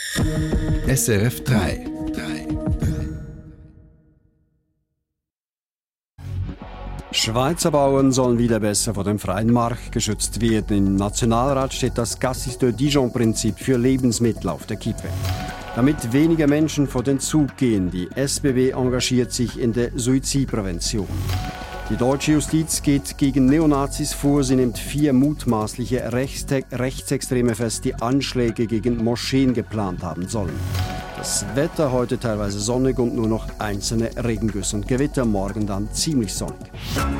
SRF 3. Schweizer Bauern sollen wieder besser vor dem freien Markt geschützt werden. Im Nationalrat steht das Cassis de Dijon-Prinzip für Lebensmittel auf der Kippe. Damit weniger Menschen vor den Zug gehen, die SBB engagiert sich in der Suizidprävention. Die deutsche Justiz geht gegen Neonazis vor. Sie nimmt 4 mutmaßliche Rechtsextreme fest, die Anschläge gegen Moscheen geplant haben sollen. Das Wetter heute teilweise sonnig und nur noch einzelne Regengüsse und Gewitter. Morgen dann ziemlich sonnig.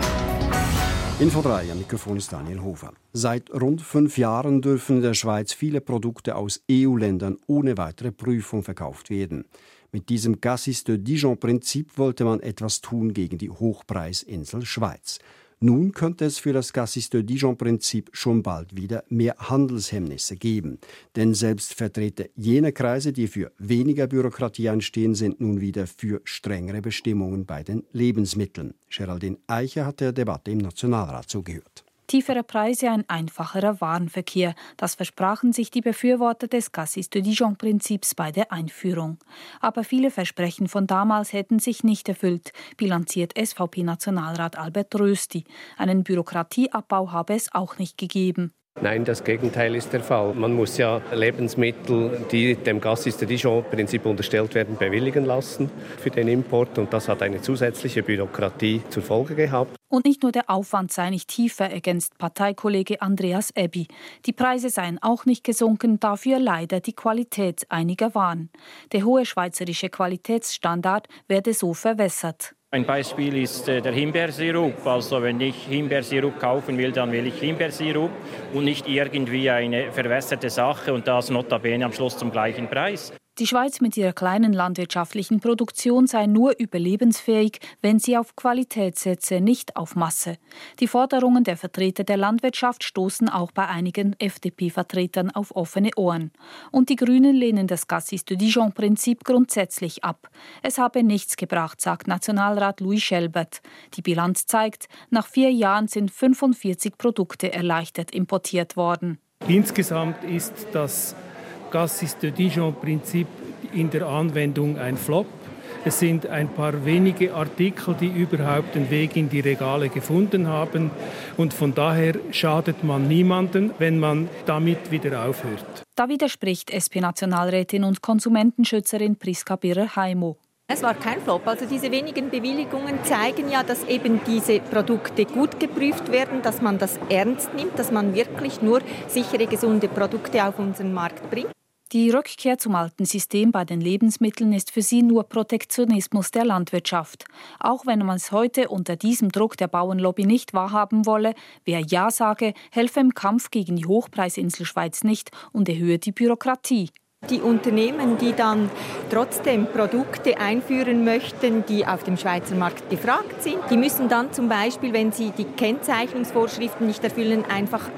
Info 3, am Mikrofon ist Daniel Hofer. Seit rund 5 Jahren dürfen in der Schweiz viele Produkte aus EU-Ländern ohne weitere Prüfung verkauft werden. Mit diesem Cassis de Dijon-Prinzip wollte man etwas tun gegen die Hochpreisinsel Schweiz. Nun könnte es für das Cassis de Dijon-Prinzip schon bald wieder mehr Handelshemmnisse geben. Denn selbst Vertreter jener Kreise, die für weniger Bürokratie einstehen, sind nun wieder für strengere Bestimmungen bei den Lebensmitteln. Geraldine Eicher hat der Debatte im Nationalrat zugehört. Tiefere Preise, ein einfacherer Warenverkehr. Das versprachen sich die Befürworter des Cassis de Dijon-Prinzips bei der Einführung. Aber viele Versprechen von damals hätten sich nicht erfüllt, bilanziert SVP-Nationalrat Albert Rösti. Einen Bürokratieabbau habe es auch nicht gegeben. Nein, das Gegenteil ist der Fall. Man muss ja Lebensmittel, die dem Cassis de Dijon-Prinzip unterstellt werden, bewilligen lassen für den Import. Und das hat eine zusätzliche Bürokratie zur Folge gehabt. Und nicht nur der Aufwand sei nicht tiefer, ergänzt Parteikollege Andreas Ebbi. Die Preise seien auch nicht gesunken, dafür leider die Qualität einiger Waren. Der hohe schweizerische Qualitätsstandard werde so verwässert. Ein Beispiel ist der Himbeersirup. Also wenn ich Himbeersirup kaufen will, dann will ich Himbeersirup und nicht irgendwie eine verwässerte Sache und das notabene am Schluss zum gleichen Preis. Die Schweiz mit ihrer kleinen landwirtschaftlichen Produktion sei nur überlebensfähig, wenn sie auf Qualität setze, nicht auf Masse. Die Forderungen der Vertreter der Landwirtschaft stoßen auch bei einigen FDP-Vertretern auf offene Ohren. Und die Grünen lehnen das Cassis de Dijon-Prinzip grundsätzlich ab. Es habe nichts gebracht, sagt Nationalrat Louis Schelbert. Die Bilanz zeigt, nach 4 Jahren sind 45 Produkte erleichtert importiert worden. Insgesamt ist das Cassis de Dijon-Prinzip in der Anwendung ein Flop. Es sind ein paar wenige Artikel, die überhaupt den Weg in die Regale gefunden haben. Und von daher schadet man niemandem, wenn man damit wieder aufhört. Da widerspricht SP-Nationalrätin und Konsumentenschützerin Priska Birrer-Heimo. Es war kein Flop. Also diese wenigen Bewilligungen zeigen ja, dass eben diese Produkte gut geprüft werden, dass man das ernst nimmt, dass man wirklich nur sichere, gesunde Produkte auf unseren Markt bringt. Die Rückkehr zum alten System bei den Lebensmitteln ist für sie nur Protektionismus der Landwirtschaft. Auch wenn man es heute unter diesem Druck der Bauernlobby nicht wahrhaben wolle, wer Ja sage, helfe im Kampf gegen die Hochpreisinsel Schweiz nicht und erhöhe die Bürokratie. Die Unternehmen, die dann trotzdem Produkte einführen möchten, die auf dem Schweizer Markt gefragt sind, die müssen dann zum Beispiel, wenn sie die Kennzeichnungsvorschriften nicht erfüllen, einfach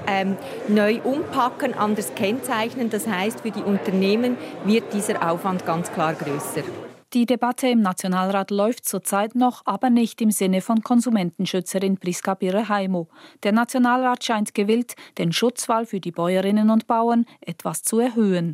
neu umpacken, anders kennzeichnen. Das heißt, für die Unternehmen wird dieser Aufwand ganz klar größer. Die Debatte im Nationalrat läuft zurzeit noch, aber nicht im Sinne von Konsumentenschützerin Priska Birrer-Heimo. Der Nationalrat scheint gewillt, den Schutzwall für die Bäuerinnen und Bauern etwas zu erhöhen.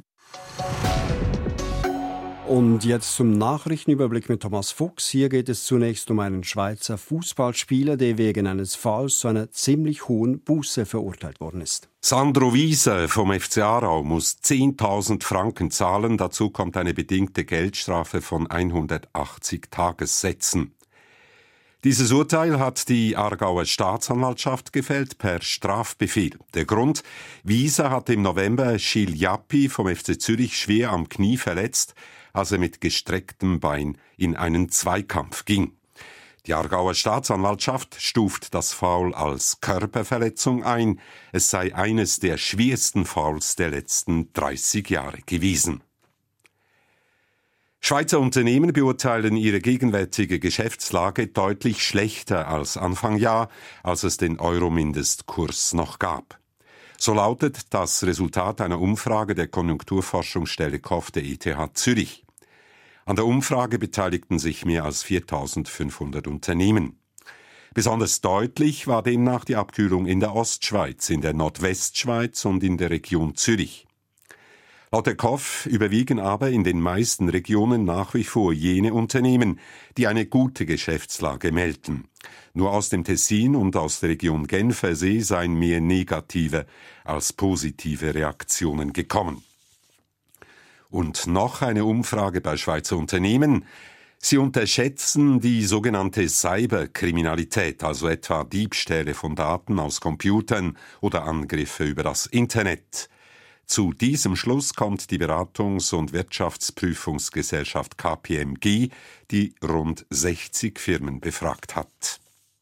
Und jetzt zum Nachrichtenüberblick mit Thomas Fuchs. Hier geht es zunächst um einen Schweizer Fußballspieler, der wegen eines Fouls zu einer ziemlich hohen Buße verurteilt worden ist. Sandro Wiese vom FC Aarau muss 10.000 Franken zahlen. Dazu kommt eine bedingte Geldstrafe von 180 Tagessätzen. Dieses Urteil hat die Aargauer Staatsanwaltschaft gefällt per Strafbefehl. Der Grund: Wiese hat im November Gilles Jappi vom FC Zürich schwer am Knie verletzt, als er mit gestrecktem Bein in einen Zweikampf ging. Die Aargauer Staatsanwaltschaft stuft das Foul als Körperverletzung ein. Es sei eines der schwersten Fouls der letzten 30 Jahre gewesen. Schweizer Unternehmen beurteilen ihre gegenwärtige Geschäftslage deutlich schlechter als Anfang Jahr, als es den Euro-Mindestkurs noch gab. So lautet das Resultat einer Umfrage der Konjunkturforschungsstelle KOF der ETH Zürich. An der Umfrage beteiligten sich mehr als 4.500 Unternehmen. Besonders deutlich war demnach die Abkühlung in der Ostschweiz, in der Nordwestschweiz und in der Region Zürich. Laut der KOF überwiegen aber in den meisten Regionen nach wie vor jene Unternehmen, die eine gute Geschäftslage melden. Nur aus dem Tessin und aus der Region Genfersee seien mehr negative als positive Reaktionen gekommen. Und noch eine Umfrage bei Schweizer Unternehmen. Sie unterschätzen die sogenannte Cyberkriminalität, also etwa Diebstähle von Daten aus Computern oder Angriffe über das Internet. Zu diesem Schluss kommt die Beratungs- und Wirtschaftsprüfungsgesellschaft KPMG, die rund 60 Firmen befragt hat.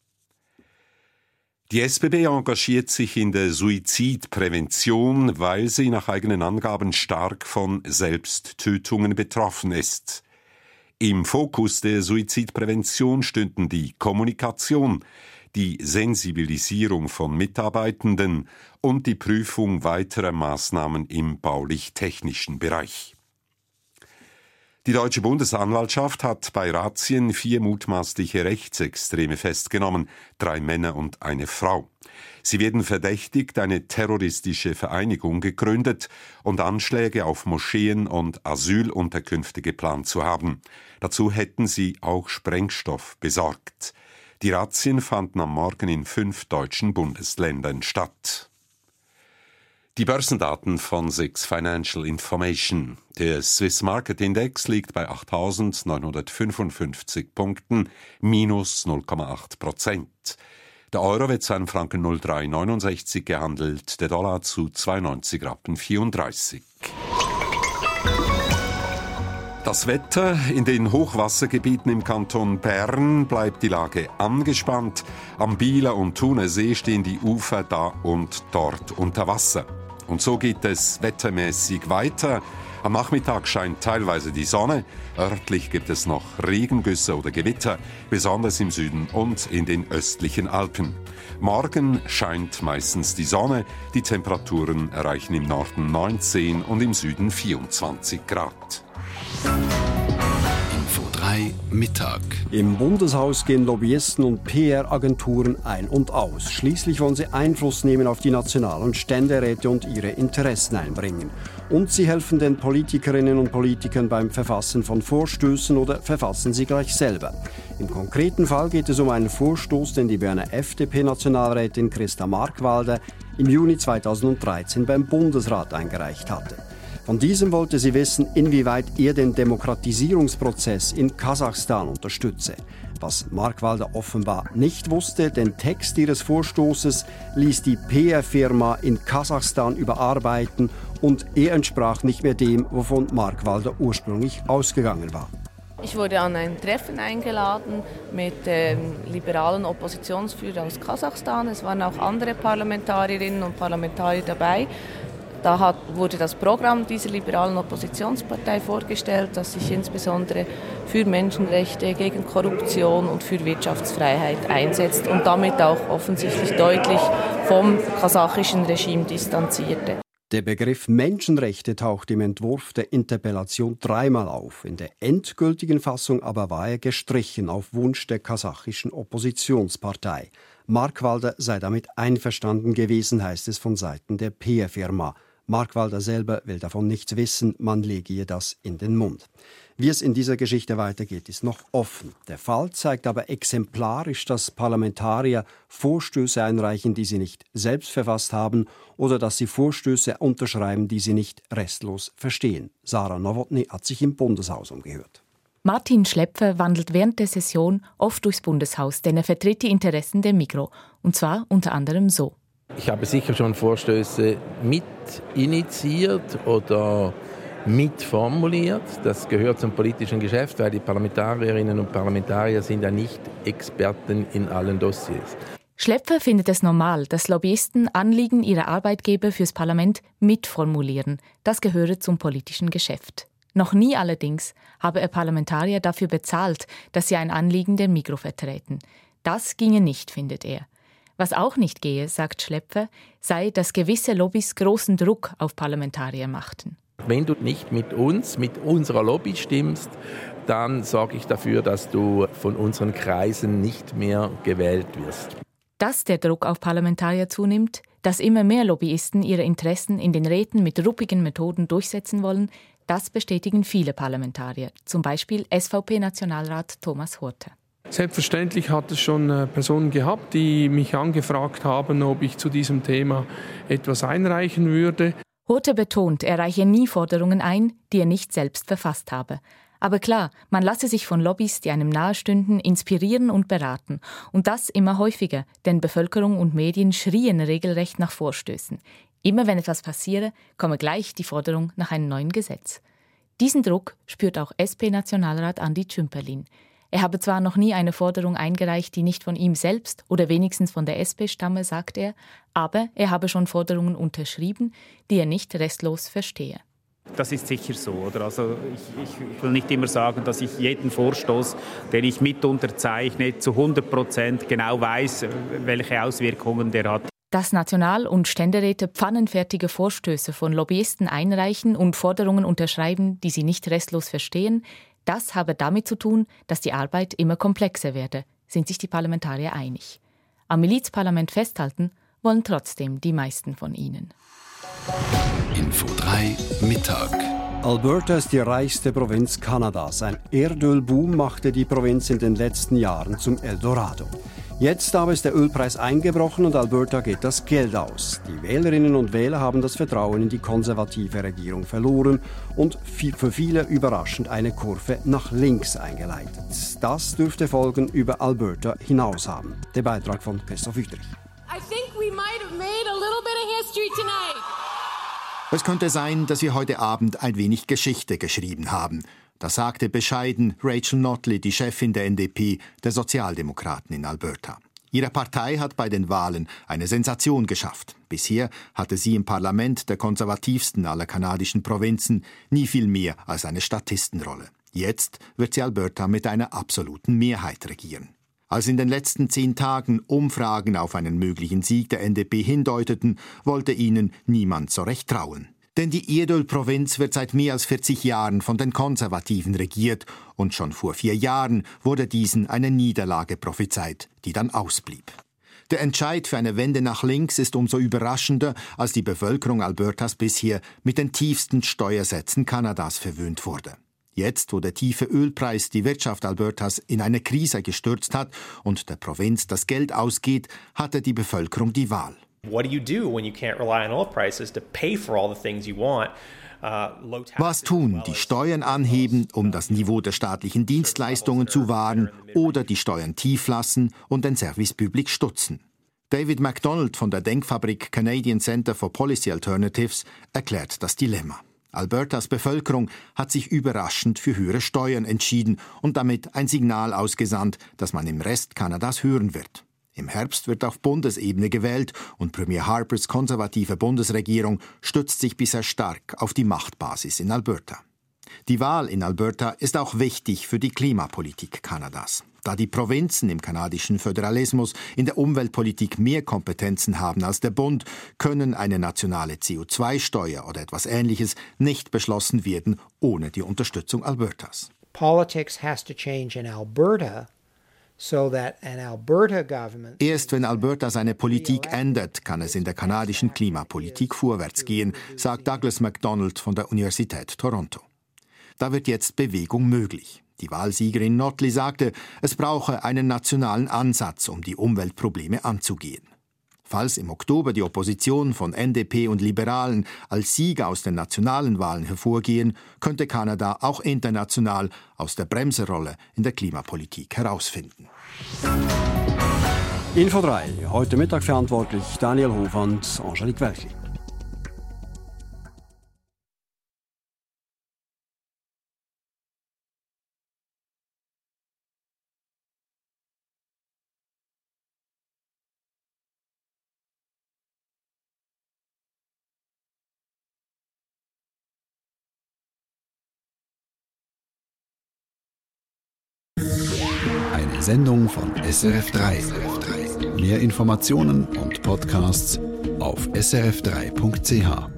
Die SBB engagiert sich in der Suizidprävention, weil sie nach eigenen Angaben stark von Selbsttötungen betroffen ist. Im Fokus der Suizidprävention stünden die Kommunikation, die Sensibilisierung von Mitarbeitenden und die Prüfung weiterer Maßnahmen im baulich-technischen Bereich. Die Deutsche Bundesanwaltschaft hat bei Razzien 4 mutmaßliche Rechtsextreme festgenommen, 3 Männer und eine Frau. Sie werden verdächtigt, eine terroristische Vereinigung gegründet und Anschläge auf Moscheen und Asylunterkünfte geplant zu haben. Dazu hätten sie auch Sprengstoff besorgt. Die Razzien fanden am Morgen in 5 deutschen Bundesländern statt. Die Börsendaten von SIX Financial Information. Der Swiss Market Index liegt bei 8.955 Punkten, minus 0,8%. Der Euro wird zu einem Franken 0,369 gehandelt, der Dollar zu 92,34 Rappen. Das Wetter: In den Hochwassergebieten im Kanton Bern bleibt die Lage angespannt. Am Bieler und Thuner See stehen die Ufer da und dort unter Wasser. Und so geht es wettermäßig weiter. Am Nachmittag scheint teilweise die Sonne. Örtlich gibt es noch Regengüsse oder Gewitter, besonders im Süden und in den östlichen Alpen. Morgen scheint meistens die Sonne. Die Temperaturen erreichen im Norden 19 und im Süden 24 Grad. Info 3 Mittag. Im Bundeshaus gehen Lobbyisten und PR-Agenturen ein und aus. Schließlich wollen sie Einfluss nehmen auf die National- und Ständeräte und ihre Interessen einbringen. Und sie helfen den Politikerinnen und Politikern beim Verfassen von Vorstößen oder verfassen sie gleich selber. Im konkreten Fall geht es um einen Vorstoß, den die Berner FDP-Nationalrätin Christa Markwalder im Juni 2013 beim Bundesrat eingereicht hatte. Von diesem wollte sie wissen, inwieweit er den Demokratisierungsprozess in Kasachstan unterstütze. Was Markwalder offenbar nicht wusste, den Text ihres Vorstoßes ließ die PR-Firma in Kasachstan überarbeiten und er entsprach nicht mehr dem, wovon Markwalder ursprünglich ausgegangen war. Ich wurde an ein Treffen eingeladen mit liberalen Oppositionsführern aus Kasachstan. Es waren auch andere Parlamentarierinnen und Parlamentarier dabei. Da wurde das Programm dieser liberalen Oppositionspartei vorgestellt, das sich insbesondere für Menschenrechte, gegen Korruption und für Wirtschaftsfreiheit einsetzt und damit auch offensichtlich deutlich vom kasachischen Regime distanzierte. Der Begriff Menschenrechte taucht im Entwurf der Interpellation 3-mal auf. In der endgültigen Fassung aber war er gestrichen auf Wunsch der kasachischen Oppositionspartei. Markwalder sei damit einverstanden gewesen, heißt es von Seiten der PR-Firma. Markwalder selber will davon nichts wissen, man lege ihr das in den Mund. Wie es in dieser Geschichte weitergeht, ist noch offen. Der Fall zeigt aber exemplarisch, dass Parlamentarier Vorstöße einreichen, die sie nicht selbst verfasst haben, oder dass sie Vorstöße unterschreiben, die sie nicht restlos verstehen. Sarah Nowotny hat sich im Bundeshaus umgehört. Martin Schlepfer wandelt während der Session oft durchs Bundeshaus, denn er vertritt die Interessen der Migros. Und zwar unter anderem so. Ich habe sicher schon Vorstöße mit initiiert oder mitformuliert. Das gehört zum politischen Geschäft, weil die Parlamentarierinnen und Parlamentarier sind ja nicht Experten in allen Dossiers. Schlepfer findet es normal, dass Lobbyisten Anliegen ihrer Arbeitgeber fürs Parlament mitformulieren. Das gehöre zum politischen Geschäft. Noch nie allerdings habe er Parlamentarier dafür bezahlt, dass sie ein Anliegen der Migros vertreten. Das ginge nicht, findet er. Was auch nicht gehe, sagt Schlepfer, sei, dass gewisse Lobbys großen Druck auf Parlamentarier machten. Wenn du nicht mit uns, mit unserer Lobby stimmst, dann sorge ich dafür, dass du von unseren Kreisen nicht mehr gewählt wirst. Dass der Druck auf Parlamentarier zunimmt, Dass immer mehr Lobbyisten ihre Interessen in den Räten mit ruppigen Methoden durchsetzen wollen, das bestätigen viele Parlamentarier, zum Beispiel SVP-Nationalrat Thomas Horthe. Selbstverständlich hat es schon Personen gehabt, die mich angefragt haben, ob ich zu diesem Thema etwas einreichen würde. Horthe betont, er reiche nie Forderungen ein, die er nicht selbst verfasst habe. Aber klar, man lasse sich von Lobbys, die einem nahestünden, inspirieren und beraten. Und das immer häufiger, denn Bevölkerung und Medien schrien regelrecht nach Vorstößen. Immer wenn etwas passiere, komme gleich die Forderung nach einem neuen Gesetz. Diesen Druck spürt auch SP-Nationalrat Andi Tschümperlin. Er habe zwar noch nie eine Forderung eingereicht, die nicht von ihm selbst oder wenigstens von der SP stamme, sagt er, aber er habe schon Forderungen unterschrieben, die er nicht restlos verstehe. Das ist sicher so. Oder? Also ich will nicht immer sagen, dass ich jeden Vorstoß, den ich mit unterzeichne, zu 100% genau weiß, welche Auswirkungen der hat. Dass National- und Ständeräte pfannenfertige Vorstöße von Lobbyisten einreichen und Forderungen unterschreiben, die sie nicht restlos verstehen, das habe damit zu tun, dass die Arbeit immer komplexer werde, sind sich die Parlamentarier einig. Am Milizparlament festhalten wollen trotzdem die meisten von ihnen. Info 3 Mittag. Alberta ist die reichste Provinz Kanadas. Ein Erdölboom machte die Provinz in den letzten Jahren zum Eldorado. Jetzt aber ist der Ölpreis eingebrochen und Alberta geht das Geld aus. Die Wählerinnen und Wähler haben das Vertrauen in die konservative Regierung verloren und für viele überraschend eine Kurve nach links eingeleitet. Das dürfte Folgen über Alberta hinaus haben. Der Beitrag von Christoph Wüthrich. I think we might have made a little bit of history tonight. Es könnte sein, dass wir heute Abend ein wenig Geschichte geschrieben haben. Das sagte bescheiden Rachel Notley, die Chefin der NDP, der Sozialdemokraten in Alberta. Ihre Partei hat bei den Wahlen eine Sensation geschafft. Bisher hatte sie im Parlament der konservativsten aller kanadischen Provinzen nie viel mehr als eine Statistenrolle. Jetzt wird sie Alberta mit einer absoluten Mehrheit regieren. Als in den letzten 10 Tagen Umfragen auf einen möglichen Sieg der NDP hindeuteten, wollte ihnen niemand so recht trauen. Denn die Erdölprovinz wird seit mehr als 40 Jahren von den Konservativen regiert und schon vor 4 Jahren wurde diesen eine Niederlage prophezeit, die dann ausblieb. Der Entscheid für eine Wende nach links ist umso überraschender, als die Bevölkerung Albertas bisher mit den tiefsten Steuersätzen Kanadas verwöhnt wurde. Jetzt, wo der tiefe Ölpreis die Wirtschaft Albertas in eine Krise gestürzt hat und der Provinz das Geld ausgeht, hatte die Bevölkerung die Wahl. What do you do when you can't rely on oil prices to pay for all the things you want? Was tun? Die Steuern anheben, um das Niveau der staatlichen Dienstleistungen zu wahren, oder die Steuern tief lassen und den Service Public stutzen? David MacDonald von der Denkfabrik Canadian Centre for Policy Alternatives erklärt das Dilemma. Albertas Bevölkerung hat sich überraschend für höhere Steuern entschieden und damit ein Signal ausgesandt, das man im Rest Kanadas hören wird. Im Herbst wird auf Bundesebene gewählt und Premier Harpers konservative Bundesregierung stützt sich bisher stark auf die Machtbasis in Alberta. Die Wahl in Alberta ist auch wichtig für die Klimapolitik Kanadas. Da die Provinzen im kanadischen Föderalismus in der Umweltpolitik mehr Kompetenzen haben als der Bund, können eine nationale CO2-Steuer oder etwas Ähnliches nicht beschlossen werden ohne die Unterstützung Albertas. Politics has to change in Alberta. Erst wenn Alberta seine Politik ändert, kann es in der kanadischen Klimapolitik vorwärts gehen, sagt Douglas MacDonald von der Universität Toronto. Da wird jetzt Bewegung möglich. Die Wahlsiegerin Notley sagte, es brauche einen nationalen Ansatz, um die Umweltprobleme anzugehen. Falls im Oktober die Opposition von NDP und Liberalen als Sieger aus den nationalen Wahlen hervorgehen, könnte Kanada auch international aus der Bremserrolle in der Klimapolitik herausfinden. Info 3, heute Mittag verantwortlich Daniel Hofer und Angelique Welchli. Eine Sendung von SRF3. Mehr Informationen und Podcasts auf srf3.ch.